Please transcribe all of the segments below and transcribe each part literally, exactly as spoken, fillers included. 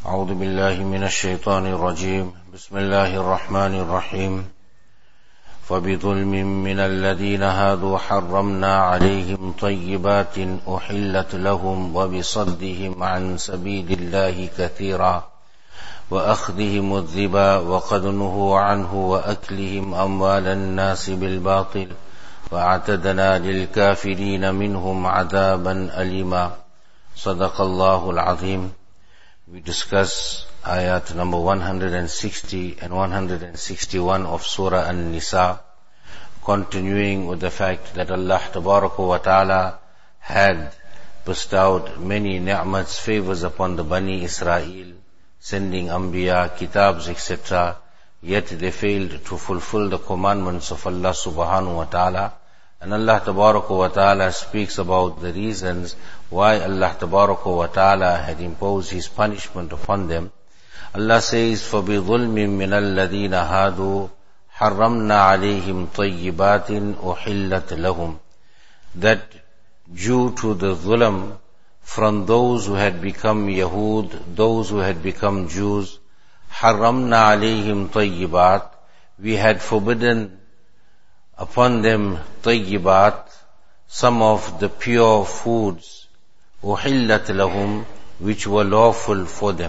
أعوذ بالله من الشيطان الرجيم بسم الله الرحمن الرحيم فبظلم من الذين هادوا حرمنا عليهم طيبات أحلت لهم وبصدهم عن سبيل الله كثيرا وأخذهم الربا وقد نهوا عنه وأكلهم أموال الناس بالباطل وأعتدنا للكافرين منهم عذابا أليما صدق الله العظيم. We discuss ayat number one hundred sixty and one hundred sixty-one of Surah An-Nisa, continuing with the fact that Allah Tabaraka wa Ta'ala had bestowed many ni'mats, favors upon the Bani Israel, sending Anbiya, Kitabs, et cetera. Yet they failed to fulfill the commandments of Allah Subhanahu wa Ta'ala. And Allah Tabaraka wa Ta'ala speaks about the reasons why Allah Tabaraka wa Ta'ala had imposed His punishment upon them. Allah says, فَبِظُلْمٍ مِّنَ الَّذِينَ هَادُوا حَرَّمْنَا عَلَيْهِمْ طَيِّبَاتٍ أُحِلَّتْ لَهُمْ. That due to the zulm from those who had become Yahud, those who had become Jews, حَرَّمْنَا عَلَيْهِمْ طَيِّبَاتٍ, we had forbidden upon them tayyibat, some of the pure foods, uhillat lahum, which were lawful for them.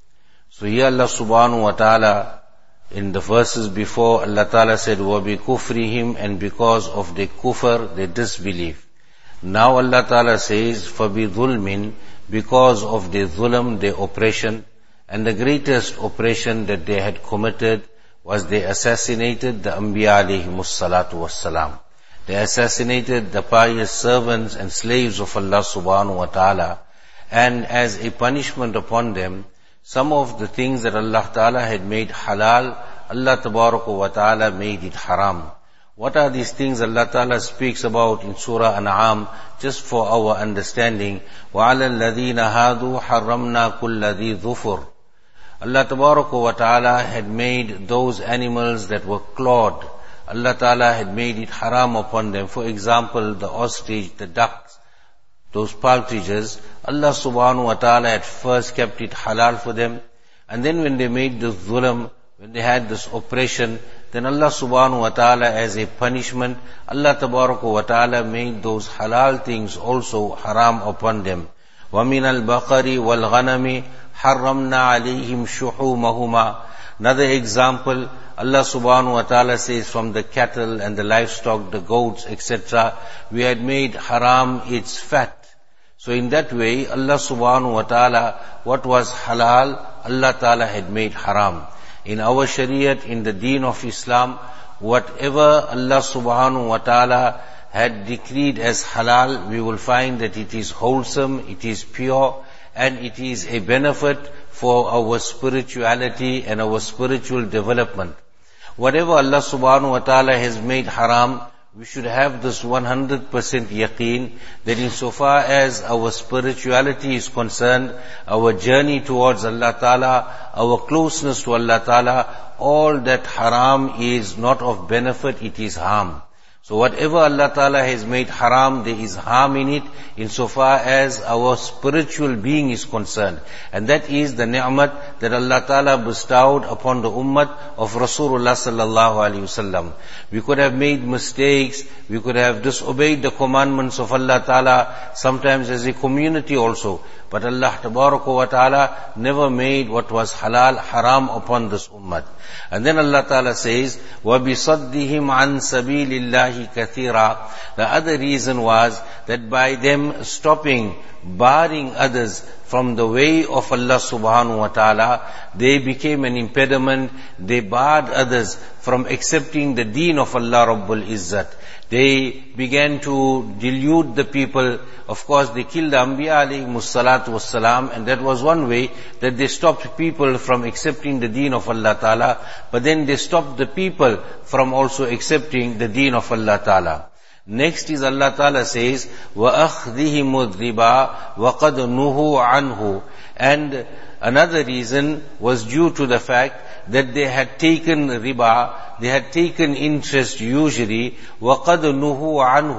So here Allah subhanahu wa ta'ala, in the verses before, Allah ta'ala said, وَبِكُفْرِهِمْ, and because of their kufr, their disbelief. Now Allah ta'ala says, فَبِظُلْمٍ, because of their zulm, their oppression, and the greatest oppression that they had committed was they assassinated the Anbiya alayhimus salatu wassalam. They assassinated the pious servants and slaves of Allah subhanahu wa ta'ala. And as a punishment upon them, some of the things that Allah ta'ala had made halal, Allah tabaraka wa ta'ala made it haram. What are these things Allah ta'ala speaks about in Surah An'am, just for our understanding? وَعَلَى الَّذِينَ هَادُوا حَرَّمْنَا كُلَّ ذِي ظُفُرٍ. Allah Tabaraka wa Ta'ala had made those animals that were clawed. Allah Ta'ala had made it haram upon them. For example, the ostrich, the ducks, those partridges, Allah Subhanahu wa Ta'ala had first kept it halal for them. And then when they made this zulm, when they had this oppression, then Allah Subhanahu wa Ta'ala, as a punishment, Allah Tabaraka wa Ta'ala made those halal things also haram upon them. وَمِنَ الْبَقَرِ وَالْغَنَمِ حَرَّمْنَا عَلَيْهِمْ شُحُومَهُمَا. Another example, Allah subhanahu wa ta'ala says, from the cattle and the livestock, the goats, et cetera, we had made haram its fat. So in that way, Allah subhanahu wa ta'ala, what was halal, Allah ta'ala had made haram. In our Shariat, in the deen of Islam, whatever Allah subhanahu wa ta'ala had decreed as halal, we will find that it is wholesome, it is pure, and it is a benefit for our spirituality and our spiritual development. Whatever Allah subhanahu wa ta'ala has made haram, we should have this one hundred percent yaqeen that insofar as our spirituality is concerned, our journey towards Allah ta'ala, our closeness to Allah ta'ala, all that haram is not of benefit, it is harm. So whatever Allah Ta'ala has made haram, there is harm in it insofar as our spiritual being is concerned. And that is the ni'mat that Allah Ta'ala bestowed upon the ummah of Rasulullah Sallallahu Alaihi Wasallam. We could have made mistakes, we could have disobeyed the commandments of Allah Ta'ala, sometimes as a community also. But Allah Tabaraka wa Ta'ala never made what was halal haram upon this ummah. And then Allah Ta'ala says, وَبِصَدِّهِمْ عَنْ سَبِيلِ اللَّهِ كَثِيرًا. The other reason was that by them stopping, barring others from the way of Allah subhanahu wa ta'ala, they became an impediment, they barred others from accepting the deen of Allah Rabbul Izzat. They began to delude the people. Of course, they killed the Anbiya alayhimus salatu wassalam, and that was one way that they stopped people from accepting the deen of Allah Ta'ala. But then they stopped the people from also accepting the deen of Allah Ta'ala. Next is Allah Ta'ala says, وَأَخْذِهِمُ الرِّبَا وَقَدْ نُهُوا عَنْهُ. And another reason was due to the fact that they had taken riba, they had taken interest usually, وَقَدْ نُهُوا عَنْهُ,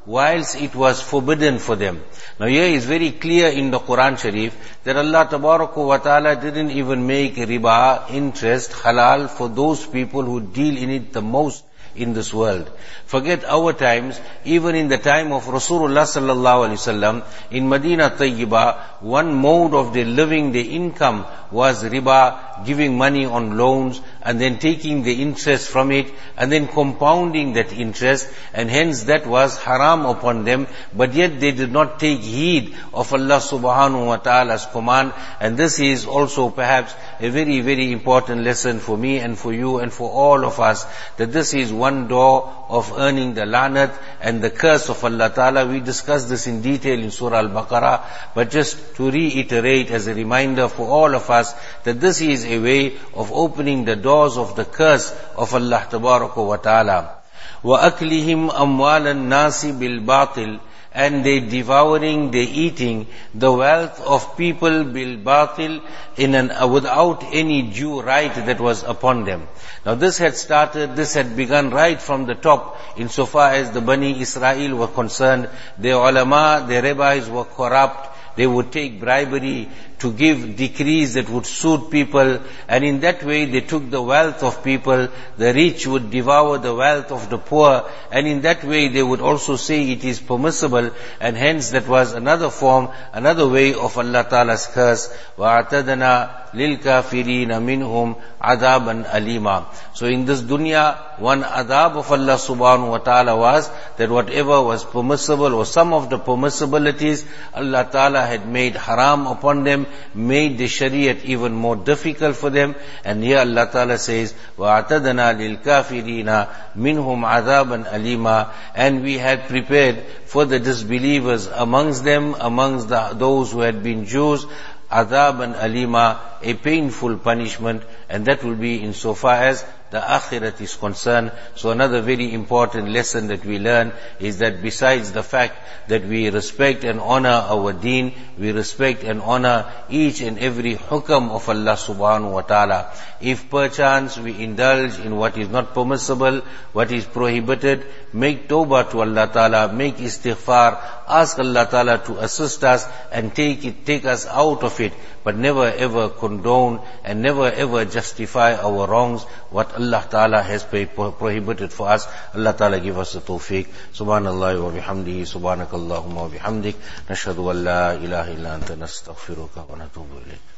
whilst it was forbidden for them. Now here is very clear in the Quran Sharif that Allah Tabaraka wa Ta'ala didn't even make riba, interest, halal for those people who deal in it the most in this world. Forget our times, even in the time of Rasulullah sallallahu alaihi wasallam, in Medina Tayyibah, one mode of their living, their income was riba, giving money on loans, and then taking the interest from it, and then compounding that interest, and hence that was haram upon them, but yet they did not take heed of Allah subhanahu wa ta'ala's command, and this is also perhaps a very, very important lesson for me and for you and for all of us, that this is one door of earning the la'nat and the curse of Allah Ta'ala. We discussed this in detail in Surah Al-Baqarah, but just to reiterate as a reminder for all of us, that this is a way of opening the doors of the curse of Allah Tabaraka wa Ta'ala. وَأَكْلِهِمْ أَمْوَالَ النَّاسِ بِالْبَاطِلِ, and they devouring, they eating the wealth of people bil batil, in an uh, without any due right that was upon them. Now this had started, this had begun right from the top, insofar as the Bani Israel were concerned. Their ulama, their rabbis were corrupt. They would take bribery to give decrees that would suit people, and in that way they took the wealth of people. The rich would devour the wealth of the poor, and in that way they would also say it is permissible, and hence that was another form, another way of Allah Ta'ala's curse. وَأَعْتَدْنَا لِلْكَافِرِينَ مِنْهُمْ عَذَابًا أَلِيمًا. So in this dunya, one adab of Allah subhanahu wa ta'ala was that whatever was permissible, or some of the permissibilities, Allah Ta'ala had made haram upon them, made the Shariat even more difficult for them. And here Allah Ta'ala says, وَأَعْتَدْنَا لِلْكَافِرِينَ مِنْهُمْ عَذَابًا أَلِيمًا, and we had prepared for the disbelievers amongst them, amongst the, those who had been Jews, adhaban alima, a painful punishment, and that will be insofar as the akhirat is concerned. So another very important lesson that we learn is that besides the fact that we respect and honor our deen, we respect and honor each and every hukam of Allah subhanahu wa ta'ala. If perchance we indulge in what is not permissible, what is prohibited, make tawbah to Allah ta'ala, make istighfar, ask Allah ta'ala to assist us and take it, take us out of it, but never ever condone and never ever justify our wrongs, what Allah Ta'ala has prohibited for us. Allah Ta'ala give us the tawfiq. Subhanallah wa bihamdihi, subhanakallahumma wa bihamdik, nashhadu an la ilaha illa anta nastaghfiruka wa natubu ilayk.